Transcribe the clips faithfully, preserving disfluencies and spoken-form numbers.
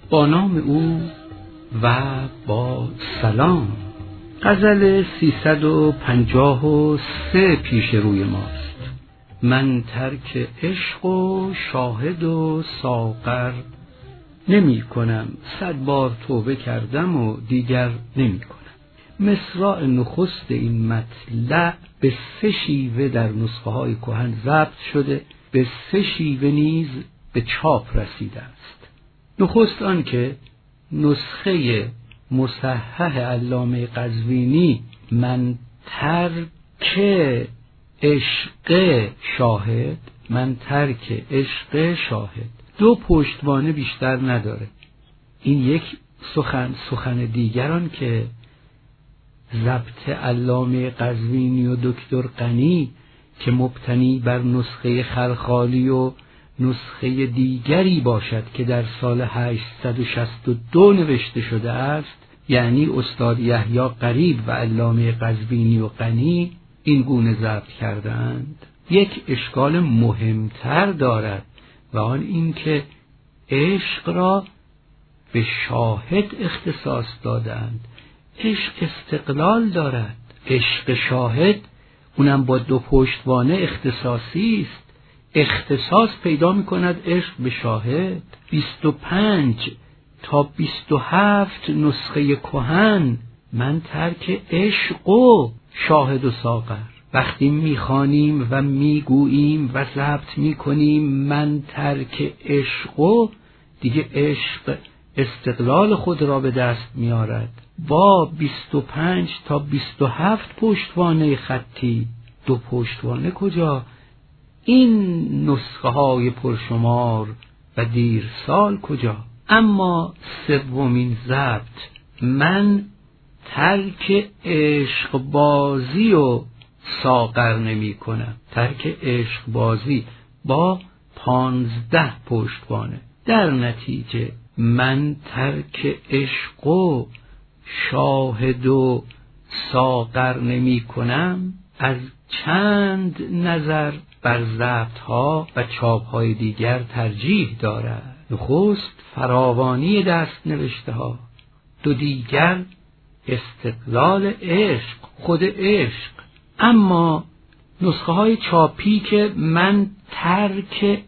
با نام او و با سلام. غزل سیصد و پنجاه و سه پیش روی ماست. من ترک عشق و شاهد و ساغر نمی کنم، صد بار توبه کردم و دیگر نمی کنم. مصرع نخست این مطلع به سه شیوه در نسخه های کهن ضبط شده، به سه شیوه نیز به چاپ رسیده است. نخست آن که نسخه مصحح علامه قزوینی من ترک عشق شاهد من ترک عشق شاهد دو پشتوانه بیشتر نداره. این یک سخن سخن دیگران که ضبط علامه قزوینی و دکتر غنی که مبتنی بر نسخه خلخالی و نسخه دیگری باشد که در سال هشتصد و شصت و دو نوشته شده است، یعنی استاد یحیی قریب و علامه قزوینی و غنی این گونه ضبط کردند، یک اشکال مهمتر دارد و آن این که عشق را به شاهد اختصاص دادند. عشق استقلال دارد. عشق شاهد اونم با دو پشتوانه اختصاصی است. اختصاص پیدا می کند عشق به شاهد. بیست و پنج تا بیست و هفت نسخه کهن من ترک عشق و شاهد و ساغر. وقتی میخوانیم و میگوییم و ضبط میکنیم من ترک عشق و، دیگه عشق استقلال خود را به دست میارد. با بیست و پنج تا بیست و هفت پشتوانه خطی، دو پشتوانه کجا؟ این نسخه های پرشمار و دیر سال کجا؟ اما سومین ضبط من ترک عشق بازی و ساغر نمی کنم. ترک عشق بازی با پانزده پشتوانه. در نتیجه من ترک عشق و شاهد و ساغر نمی کنم از چند نظر بر ضبط‌ها و چاپ‌های دیگر ترجیح دارد. نخست فراوانی دست نوشته ها، دو دیگر استقلال عشق، خود عشق. اما نسخه های چاپی که من ترک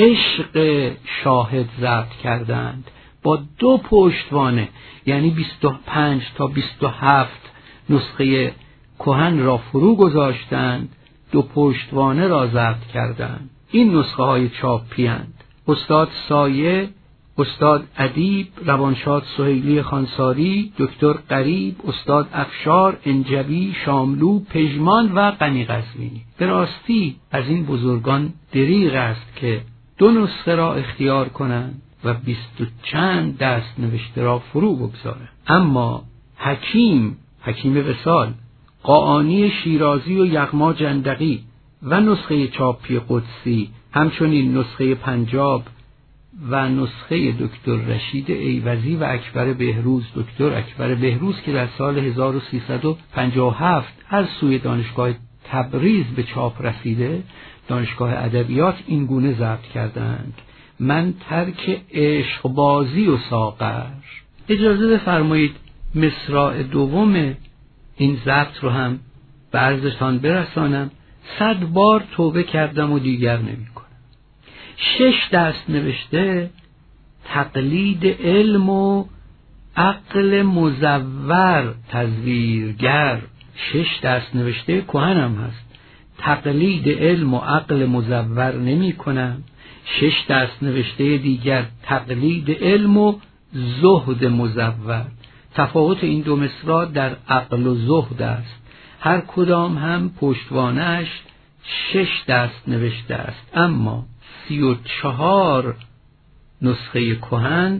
عشق شاهد ضبط کردند با دو پشتوانه، یعنی بیست و پنج تا بیست و هفت نسخه کهن را فرو گذاشتند، دو پشتوانه را ضبط کردند. این نسخه های چاپی اند. استاد سایه، استاد ادیب، روانشاد سهیلی خانساری، دکتر قریب، استاد افشار، انجبی، شاملو، پژمان و غنی قزوینی. به راستی از این بزرگان دریغ است که دو نسخه را اختیار کنند و بیست و چند دست نوشته را فرو بگذارند. اما حکیم، حکیم وصال، قاآنی شیرازی و یغما جندقی و نسخه چاپی قدسی، همچنین نسخه پنجاب و نسخه دکتر رشید ایوزی و اکبر بهروز، دکتر اکبر بهروز که در سال هزار و سیصد و پنجاه و هفت از سوی دانشگاه تبریز به چاپ رسیده، دانشگاه ادبیات این گونه ضبط کردند: من ترک عشق بازی و ساغر. اجازه بفرمایید مصرع دوم این ضبط رو هم به عرضتان برسانم. صد بار توبه کردم و دیگر نمی کنم. شش دست نوشته تقلید علم و عقل مزور تزویرگر. شش دست نوشته کهنم هست. تقلید علم و عقل مزور نمی کنم. شش دست نوشته دیگر تقلید علم و زهد مزور. تفاوت این دو مصرع در عقل و زهد است. هر کدام هم پشتوانش شش دست نوشته است، اما سی و چهار نسخه کهن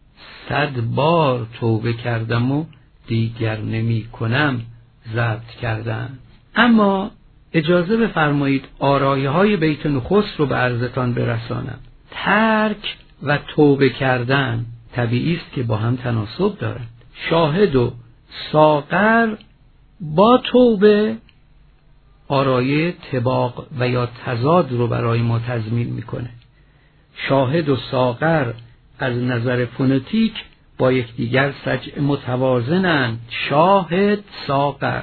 صد بار توبه کردم و دیگر نمی کنم ضبط کردن. اما اجازه بفرمایید آرایه های بیت نخست رو به عرضتان برسانم. ترک و توبه کردن طبیعی است که با هم تناسب دارد. شاهد و ساغر با توبه آرایه طباق و یا تضاد رو برای ما تضمین میکنه. شاهد و ساغر از نظر فونتیک با یکدیگر سجع متوازنند. شاهد ساغر،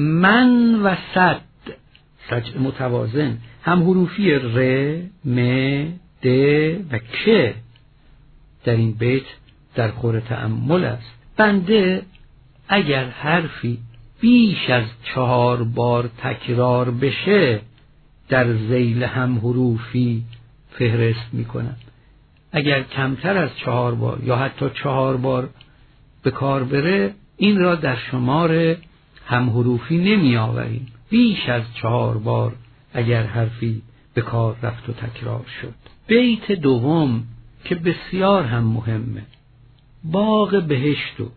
من و صد سجع متوازن، هم حروفی ر، م، د و ک در این بیت در خور تأمل است. بنده اگر حرفی بیش از چهار بار تکرار بشه در ذیل هم حروفی فهرست میکنم. اگر کمتر از چهار بار یا حتی چهار بار به کار بره این را در شمار هم حروفی نمی آوریم. بیش از چهار بار اگر حرفی به کار رفت و تکرار شد. بیت دوم که بسیار هم مهمه، باغ بهشت و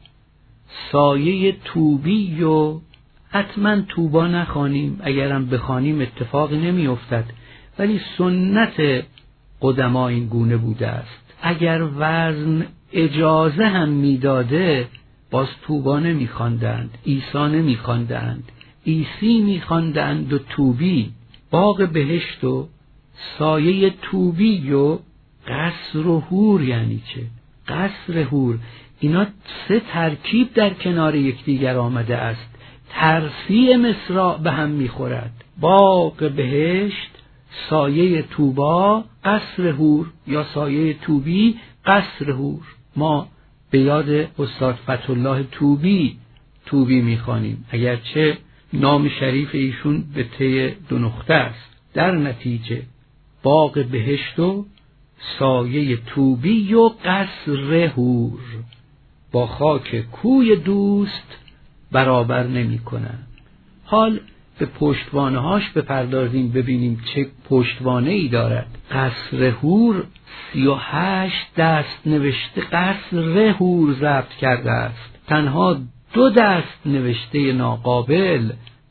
سایه طوبی و حتما طوبا نخوانیم، اگرم بخوانیم اتفاقی نمی افتد، ولی سنت قدما این گونه بوده است. اگر وزن اجازه هم میداده باز طوبا نمی خواندند، عیسی نمی خواندند، عیسی می خواندند و طوبی. باغ بهشت و سایه طوبی و قصر و حور یعنی چه؟ قصر حور، اینا سه ترکیب در کنار یکدیگر آمده است. ترثیع مصراع به هم میخورد. باغ بهشت، سایه طوبا، قصر حور یا سایه طوبی، قصر حور. ما به یاد استاد فتح‌الله طوبی طوبی میخوانیم، اگرچه نام شریف ایشون به ته دو نقطه است. در نتیجه باغ بهشت و سایه طوبی و قصر حور با خاک کوی دوست برابر نمی کنن. حال به پشتوانه هاش بپردازیم ببینیم چه پشتوانه ای دارد. قصر حور سی و هشت دست نوشته قصر حور ضبط کرده است. تنها دو دست نوشته ناقابل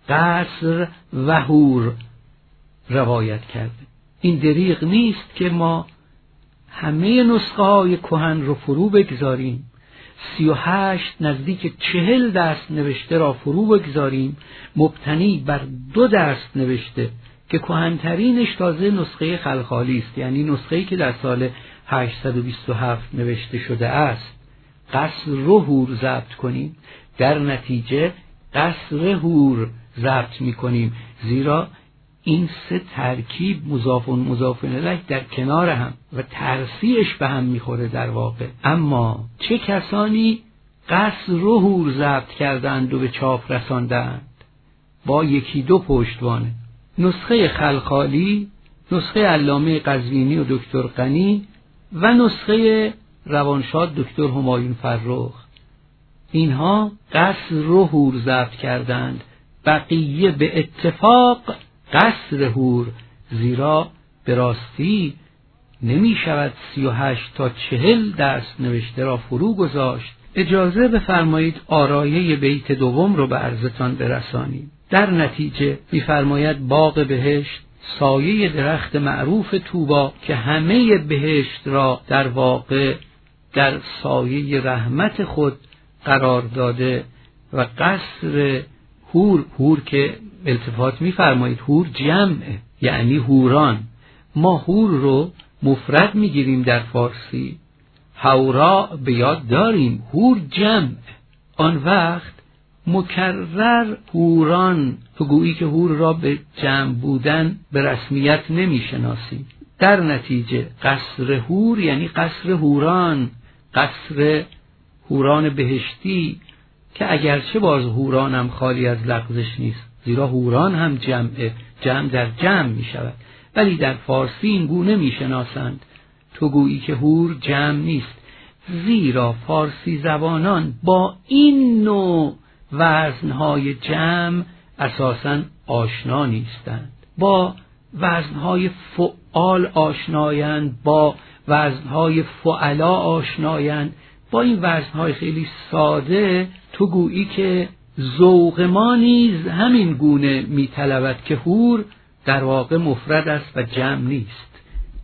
قصر و حور روایت کرده. این دریغ نیست که ما همه نسخه های کهن رو فرو بگذاریم، سی و هشت نزدیک چهل دست نوشته را فرو بگذاریم مبتنی بر دو دست نوشته که کهن‌ترینش تازه نسخه خلخالی است، یعنی نسخه‌ای که در سال هشتصد و بیست و هفت نوشته شده است. قصر رو حور ضبط کنیم، در نتیجه قصر حور ضبط می‌کنیم، زیرا این سه ترکیب مضاف و مضاف الیه در کنار هم و ترثیعش به هم میخوره در واقع. اما چه کسانی قصر و حور ضبط کردند و به چاپ رساندند؟ با یکی دو پشتوانه. نسخه خلخالی، نسخه علامه قزوینی و دکتر غنی و نسخه روانشاد دکتر همایون فرخ. اینها قصر و حور ضبط کردند، بقیه به اتفاق قصر حور، زیرا به راستی نمی شود سی و هشت تا چهل دست نوشته را فرو گذاشت. اجازه بفرمایید آرایه بیت دوم رو به عرضتان برسانیم. در نتیجه می‌فرماید باغ بهشت، سایه درخت معروف طوبا که همه بهشت را در واقع در سایه رحمت خود قرار داده، و قصر حور، حور که التفات می‌فرمایید حور جمعه یعنی حوران. ما حور رو مفرد میگیریم در فارسی، حورا به یاد داریم، حور جمع. آن وقت مکرر حوران، تو گویی که حور را به جمع بودن به رسمیت نمیشناسیم. در نتیجه قصر حور یعنی قصر حوران، قصر حوران بهشتی، که اگرچه باز حوران هم خالی از لغزش نیست، زیرا حوران هم جمعه، جمع در جمع می شود، ولی در فارسی این گونه می شناسند. تو گویی که حور جمع نیست، زیرا فارسی زبانان با این نوع وزنهای جمع اساساً آشنا نیستند. با وزنهای فعال آشنایند، با وزنهای فعلا آشنایند. با این وزنهای خیلی ساده تو گویی که ذوق ما نیز همین گونه میطلبد که حور در واقع مفرد است و جمع نیست.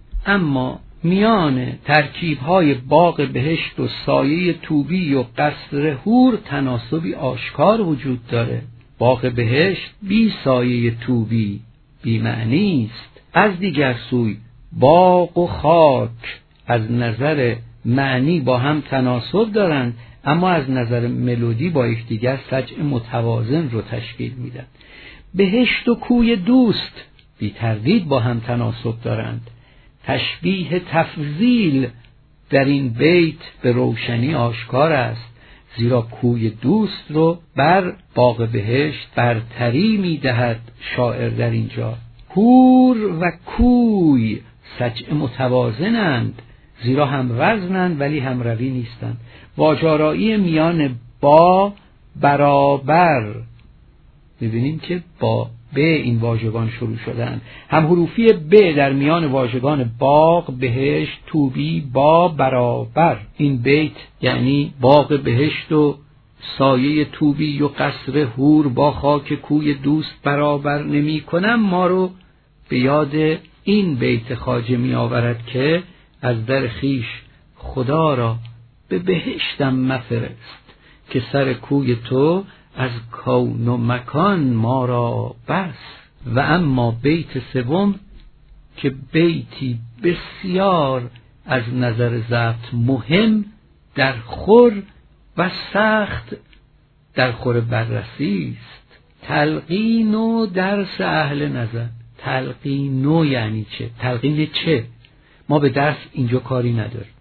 اما میان ترکیب‌های باغ بهشت و سایه طوبی و قصر حور تناسبی آشکار وجود داره. باغ بهشت بی سایه طوبی بی معنی است. از دیگر سوی باغ و خاک از نظر معنی با هم تناسب دارند، اما از نظر ملودی با یکدیگر سجع متوازن رو تشکیل میدن. بهشت و کوی دوست بی تردید با هم تناسب دارند. تشبیه تفضیل در این بیت به روشنی آشکار است، زیرا کوی دوست رو بر باغ بهشت برتری میدهد شاعر در اینجا. هور و کوی سجع متوازنند، زیرا هم وزنند ولی هم روی نیستند. واجارایی میان با برابر، می‌بینیم که با ب این واژگان شروع شدن. هم حروفی ب در میان واژگان باغ، بهشت، طوبی، با برابر. این بیت یعنی باغ بهشت و سایه طوبی و قصر هور با خاک کوی دوست برابر نمی کنم ما رو به یاد این بیت خواجه می آورد که از در خیش خدا را به بهشتم مفرست، که سر کوی تو از کون و مکان ما را بس. و اما بیت سوم که بیتی بسیار از نظر ضبط مهم، در خور و سخت در خور بررسی است. تلقین و درس اهل نظر. تلقین و یعنی چه؟ تلقین چه؟ ما به درس اینجا کاری نداریم.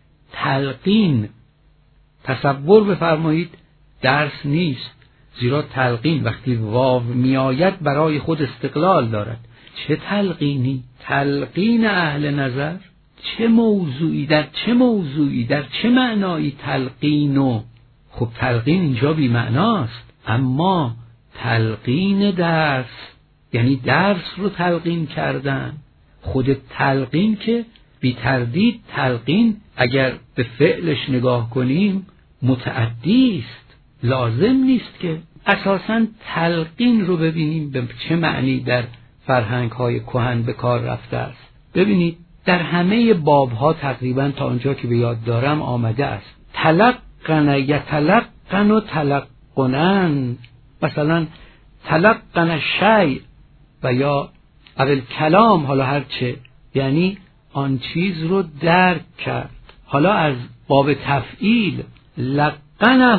تلقین تصور بفرمایید درس نیست، زیرا تلقین وقتی واو می آید برای خود استقلال دارد. چه تلقینی؟ تلقین اهل نظر. چه موضوعی؟ در چه موضوعی؟ در چه معنایی تلقینو؟ خب تلقین اینجا بی معناست، اما تلقین درس یعنی درس رو تلقین کردن. خود تلقین که بی تردید تلقین اگر به فعلش نگاه کنیم متعدی است، لازم نیست که. اساساً تلقین رو ببینیم به چه معنی در فرهنگ‌های کهن به کار رفته است. ببینید در همه باب‌ها تقریباً تا آنجا که به یاد دارم آمده است. تلقن یتلقن و تلقنن، مثلا تلقن شیء و یا اول کلام، حالا هرچه، یعنی آن چیز رو درک کرد. حالا از باب تفعیل لقنه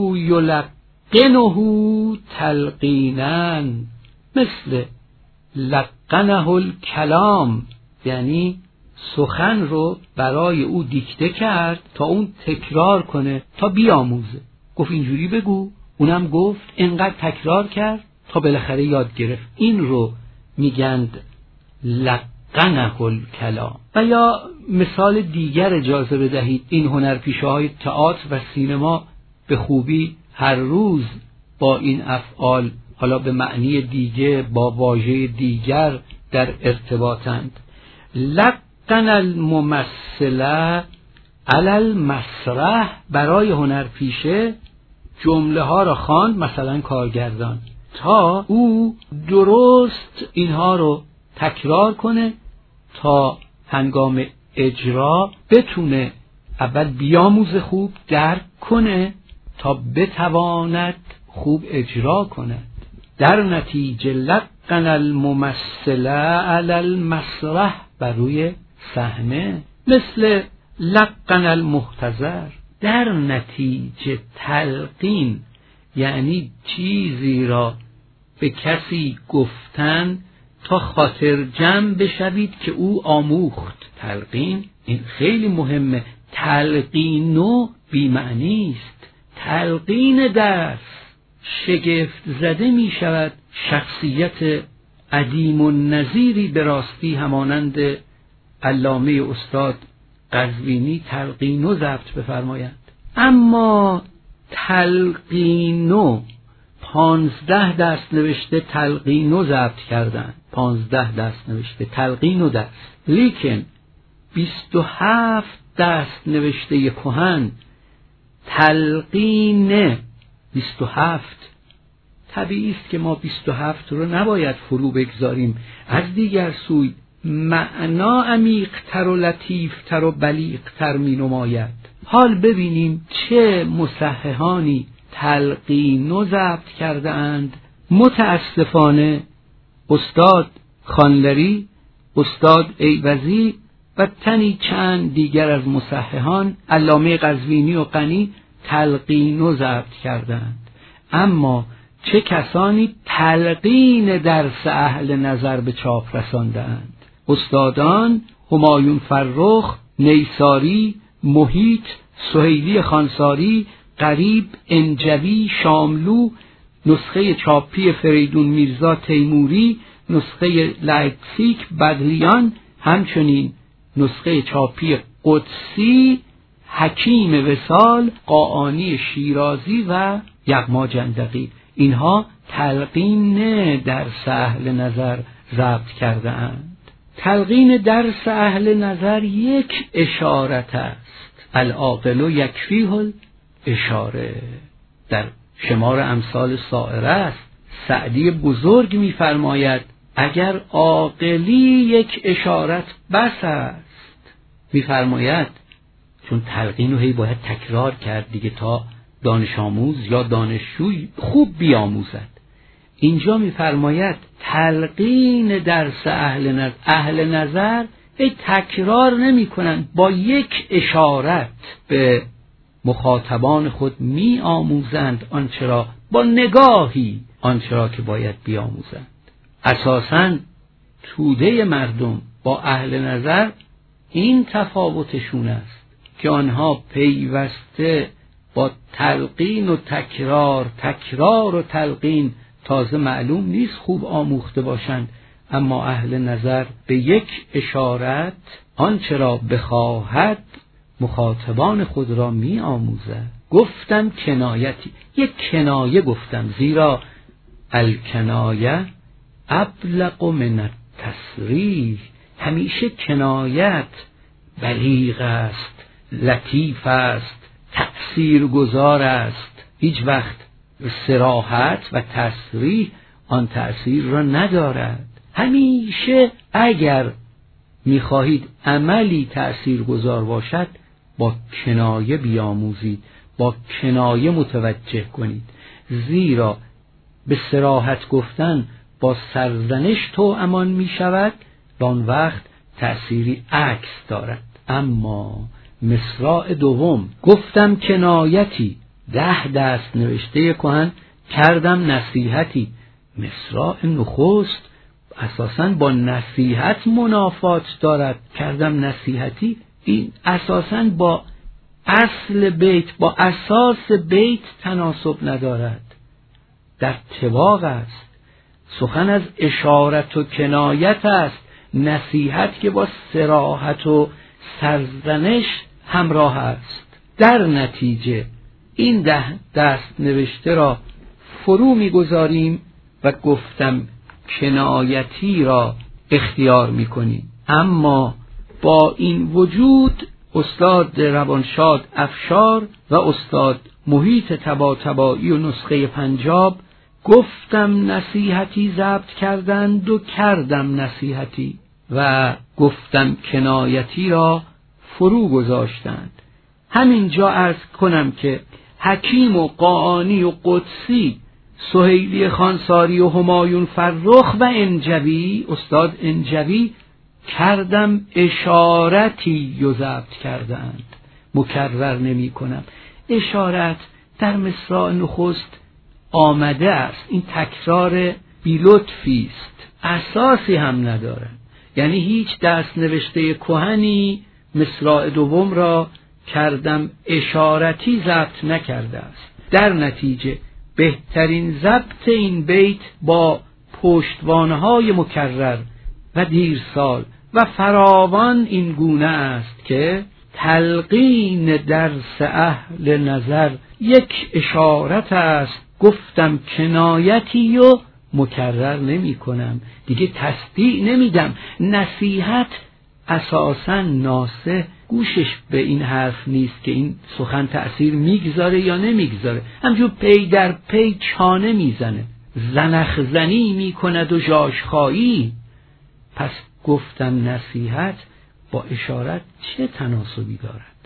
یلقنه تلقینن، مثل لقنه الکلام یعنی سخن رو برای او دیکته کرد تا اون تکرار کنه تا بیاموزه. گفت اینجوری بگو، اونم گفت، اینقدر تکرار کرد تا بالاخره یاد گرفت. این رو میگند لقنه الکلام. و یا مثال دیگر اجازه بدهید، این هنرپیشه های تئاتر و سینما به خوبی هر روز با این افعال، حالا به معنی دیگه با واژه دیگر، در ارتباطند. لقن الممثله علی المسرح، برای هنرپیشه جمله ها را خواند، مثلا کارگردان، تا او درست اینها رو تکرار کنه تا هنگام اجرا بتونه اول بیاموزه، خوب درک کنه تا بتواند خوب اجرا کند. در نتیجه لقن الممثله علی المسرح، بر روی صحنه، مثل لقن المحتضر. در نتیجه تلقین یعنی چیزی را به کسی گفتن تا خاطر جمع بشوید که او آموخت. تلقین این خیلی مهمه. تلقینو بی معنی است. تلقین درس شگفت زده می شود شخصیت عدیم النظیری به راستی همانند علامه استاد قزوینی تلقینو ضبط بفرمایند. اما تلقینو پانزده دست نوشته تلقینو ضبط کردن، پانزده دست نوشته تلقینو دست، لیکن بیست و هفت دست نوشته کهن تلقین بیست و هفت. طبیعی است که ما بیست و هفت رو نباید فرو بگذاریم. از دیگر سوی معنا عمیق‌تر و لطیف‌تر و بلیغ‌تر می نماید. حال ببینیم چه مصححانی تلقینو ضبط کرده اند. متاسفانه استاد خانلری، استاد ایوزی و تنی چند دیگر از مصححان علامه قزوینی و غنی تلقین و ضبط کردند. اما چه کسانی تلقین درس اهل نظر به چاپ رساندند؟ استادان همایون فرخ، نیساری، محیط، سهیلی خانساری، قریب، انجوی، شاملو، نسخه چاپی فریدون میرزا تیموری، نسخه لایپزیگ بدلیان، همچنین نسخه چاپی قدسی حکیم وصال، قاآنی شیرازی و یغما جندقی. اینها تلقین درس اهل نظر ضبط کرده اند. تلقین درس اهل نظر یک اشارت است. العاقل یکفیه الاشاره. در شمار امثال سائره است. سعدی بزرگ می‌فرماید اگر عاقلی یک اشارت بس است. می‌فرماید چون تلقین رو هی باید تکرار کرد دیگه تا دانش آموز یا دانشجوی خوب بیاموزد. اینجا می‌فرماید تلقین درس اهل نظر اهل نظر هی تکرار نمی‌کنند، با یک اشارت به مخاطبان خود می‌آموزند آنچه را، با نگاهی آنچه را که باید بیاموزند. اساساً توده مردم با اهل نظر این تفاوتشون است که آنها پیوسته با تلقین و تکرار تکرار و تلقین تازه معلوم نیست خوب آموخته باشند، اما اهل نظر به یک اشارت آنچه را بخواهد مخاطبان خود را می آموزد. گفتم کنایتی، یک کنایه گفتم، زیرا الکنایه ابلغ من التصریح. همیشه کنایت بلیغ است، لطیف است، تأثیرگذار است. هیچ وقت صراحت و تصریح آن تأثیر را ندارد. همیشه اگر می‌خواهید عملی تأثیرگذار باشد با کنایه بیاموزید، با کنایه متوجه کنید، زیرا به صراحت گفتن با سرزنش توامان می شود و آن وقت تأثیری عکس دارد. اما مصرع دوم گفتم کنایتی، ده دست نوشته کهن کردم نصیحتی. مصرع نخست اساساً با نصیحت منافات دارد، کردم نصیحتی. این اساساً با اصل بیت، با اساس بیت تناسب ندارد، در طواق است. سخن از اشارت و کنایت است، نصیحت که با صراحت و سرزنش همراه است. در نتیجه این ده دست نوشته را فرو می‌گذاریم و گفتم کنایتی را اختیار می‌کنیم. اما با این وجود استاد روانشاد افشار و استاد محیط طباطبایی و نسخه پنجاب گفتم نصیحتی ضبط کردند و کردم نصیحتی و گفتم کنایتی را فرو گذاشتند. همینجا عرض کنم که حکیم و قاآنی و قدسی، سهیلی خانساری و همایون فرخ و انجوی، استاد انجوی، کردم اشارتی و ضبط کردند. مکرر نمی کنم. اشارت در مصرع نخست آمده است. این تکرار بی لطفی است، اساسی هم ندارد. یعنی هیچ دست نوشته کهنی مصرع دوم را کردم اشارتی ضبط نکرده است. در نتیجه بهترین ضبط این بیت با پشتوانهای مکرر و دیرسال و فراوان این گونه است که تلقین درس اهل نظر یک اشارت است. گفتم کنایتی و مکرر نمی کنم، دیگه تصدیع نمیدم. نصیحت اساساً ناصح گوشش به این حرف نیست که این سخن تأثیر میگذاره یا نمیگذاره، همجور پی در پی چانه میزنه، زنخزنی میکند و جاشخایی. پس گفتم نصیحت با اشارت چه تناسبی دارد؟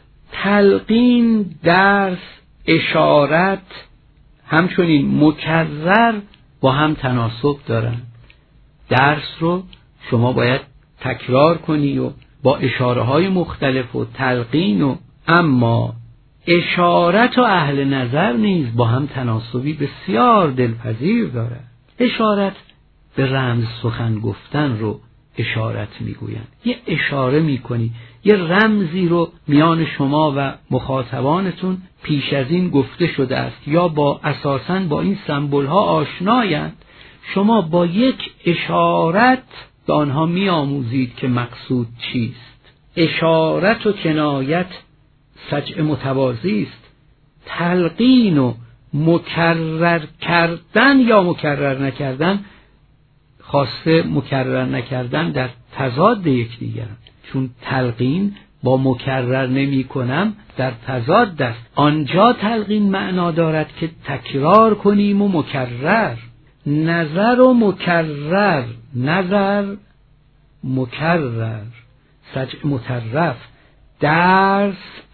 تلقین، درس، اشارت همچنین مکرر با هم تناسب دارن. درس رو شما باید تکرار کنی و با اشاره های مختلف و تلقین و اما اشارت و اهل نظر نیز با هم تناسبی بسیار دلپذیر دارد. اشارت به رمز سخن گفتن رو اشارت میگویند. یه اشاره میکنی، یه رمزی رو میان شما و مخاطبانتون پیش از این گفته شده است یا با اساساً با این سمبل ها آشنایند، شما با یک اشارت به آنها میآموزید که مقصود چیست. اشارت و کنایت سجع متوازی است. تلقین و مکرر کردن یا مکرر نکردن، خواسته مکرر نکردن در تضاد یکدیگرند، چون تلقین با مکرر نمی کنم در تضاد است. آنجا تلقین معنا دارد که تکرار کنیم و مکرر. نظر و مکرر، نظر مکرر، سجع مطرف. درس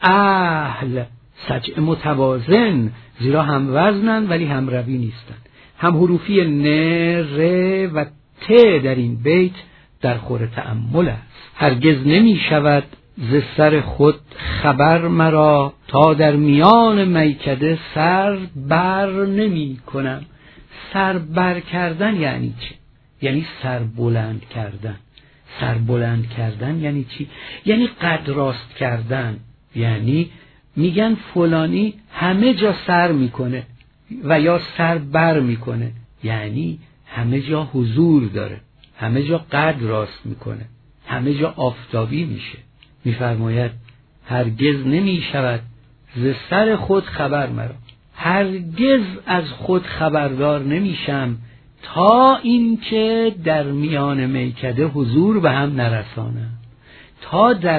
اهل، سجع متوازن، زیرا هم وزنن ولی هم روی نیستن. هم حروفی ن، ر و ت در این بیت در خور تأمل است. هرگز نمی شود ز سر خود خبر مرا، تا در میان میکده سر بر نمی کنم. سر بر کردن یعنی چی؟ یعنی سر بلند کردن. سر بلند کردن یعنی چی؟ یعنی قد راست کردن. یعنی میگن فلانی همه جا سر میکنه و یا سر بر میکنه، یعنی همه جا حضور داره، همه جا قد راست میکنه، همه جا آفتابی میشه. میفرماید هرگز نمیشود ز سر خود خبر مرا، هرگز از خود خبردار نمیشم تا اینکه در میان میکده حضور به هم نرسانم. تا در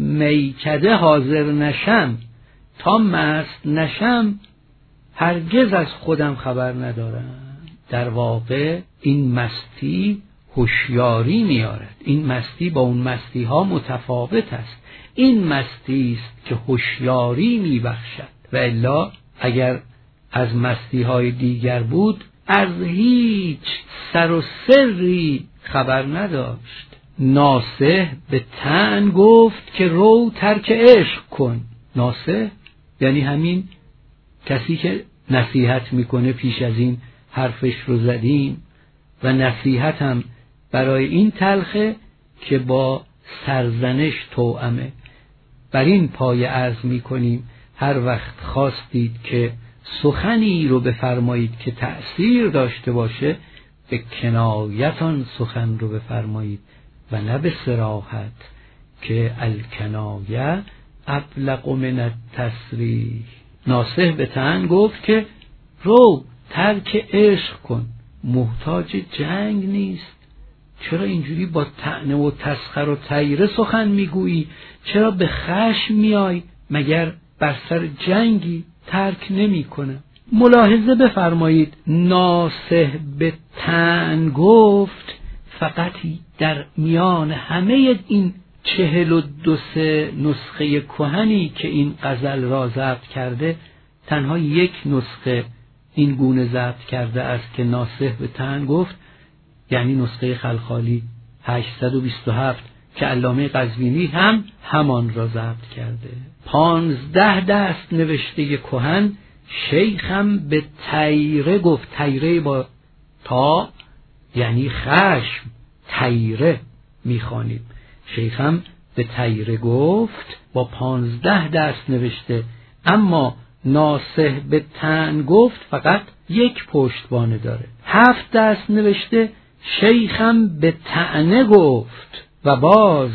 میکده حاضر نشم، تا مست نشم، هرگز از خودم خبر ندارم. در واقع این مستی هوشیاری میارد. این مستی با اون مستی ها متفاوت است. این مستی است که هوشیاری میبخشد و الا اگر از مستی های دیگر بود از هیچ سر و سری خبر نداشت. ناصح به تن گفت که رو ترک عشق کن. ناصح یعنی همین کسی که نصیحت میکنه. پیش از این حرفش رو زدیم و نصیحت هم برای این تلخه که با سرزنش توأمه. بر این پایه عرض میکنیم هر وقت خواستید که سخنی رو بفرمایید که تأثیر داشته باشه، به کنایتان سخن رو بفرمایید و نه به صراحت، که الکنایه ابلغ من التصریح. ناصح به تن گفت که رو ترک عشق کن. محتاج جنگ نیست. چرا اینجوری با طعنه و تسخر و تیره سخن میگویی؟ چرا به خشم میای؟ مگر بر سر جنگی؟ ترک نمی کنه. ملاحظه بفرمایید ناصح به تن گفت فقط در میان همه این چهل و دو سه نسخه کهنی که این غزل را ضبط کرده، تنها یک نسخه این گونه ضبط کرده است که ناصح به تن گفت، یعنی نسخه خلخالی هشتصد و بیست و هفت که علامه قزوینی هم همان را ضبط کرده. پانزده دست نوشته کهن شیخم به تیره گفت. تیره با تا یعنی خشم، تیره میخوانیم. شیخم به تیره گفت با پانزده دست نوشته، اما ناصح به تن گفت فقط یک پشتوانه داره. هفت دست نوشته شیخم به طعنه گفت و باز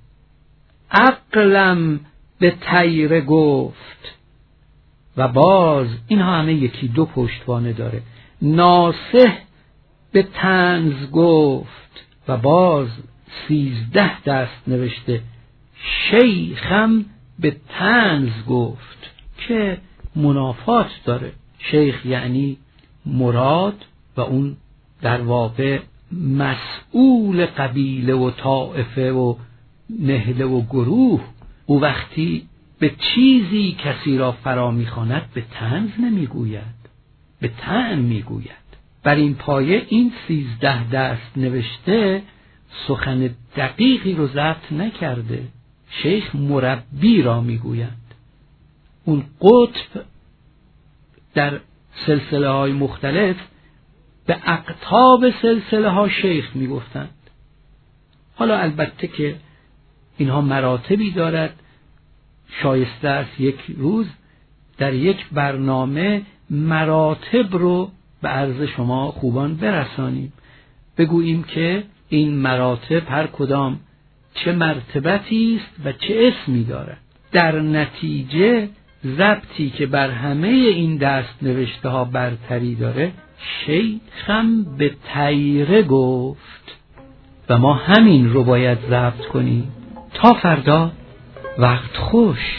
عقلم به تیره گفت و باز. اینها همه یکی دو پشتوانه داره. ناصح به طنز گفت و باز سیزده دست نوشته شیخم به طنز گفت که منافات داره. شیخ یعنی مراد و اون در واقع مسئول قبیله و طائفه و نهله و گروه. او وقتی به چیزی کسی را فرا میخواند به طنز نمیگوید، به طعن میگوید. بر این پایه این سیزده دست نوشته سخن دقیقی رو ضبط نکرده. شیخ مربی را میگویند. اون قطب در سلسله های مختلف به اقطاب سلسله ها شیخ میگفتند. حالا البته که اینها مراتبی دارد، شایسته است یک روز در یک برنامه مراتب رو به عرض شما خوبان برسانیم، بگوییم که این مراتب هر کدام چه مرتبتی است و چه اسمی دارد. در نتیجه ضبطی که بر همه این دست نوشته ها برتری داره، شیخم به طیره گفت و ما همین رو باید ضبط کنیم. تا فردا، وقت خوش.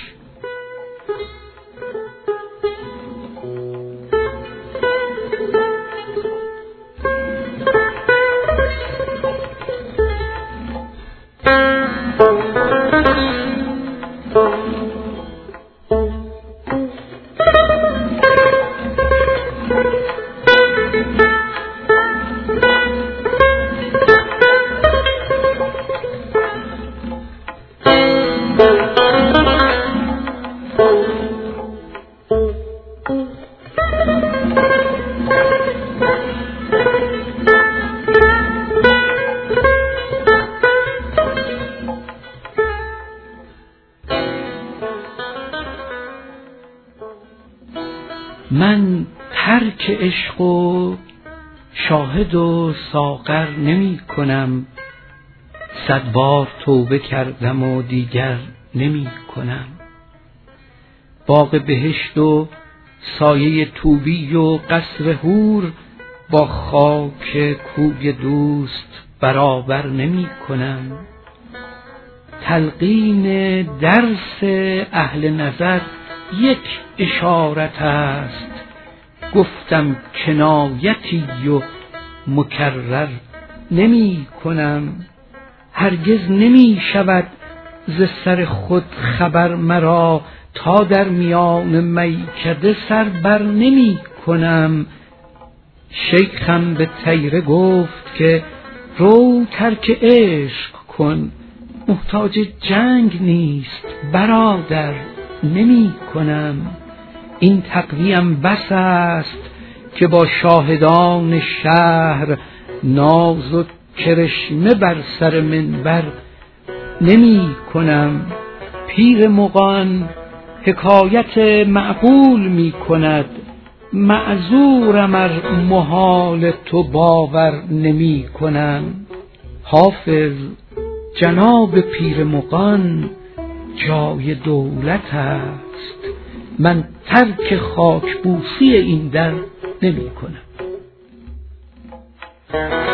من ترک عشق و شاهد و ساغر نمی کنم، صد بار توبه کردم و دیگر نمی کنم. باغ بهشت و سایه طوبی و قصر حور با خاک کوی دوست برابر نمی کنم. تلقین درس اهل نظر یک اشارت است، گفتم کنایتی و مکرر نمی کنم. هرگز نمی شود ز سر خود خبر مرا، تا در میان میکده سر بر نمی کنم. شیخم به طیره گفت که رو ترک عشق کن، محتاج جنگ نیست برادر نمی کنم. این تقویم بس است که با شاهدان شهر، ناز و کرشمه بر سر منبر نمی کنم. پیر مغان حکایت معقول می کند، معذورم ار محال تو باور نمی کنم. حافظ جناب پیر مغان جای دولت است، من ترک خاک بوسی این در نمی کنم.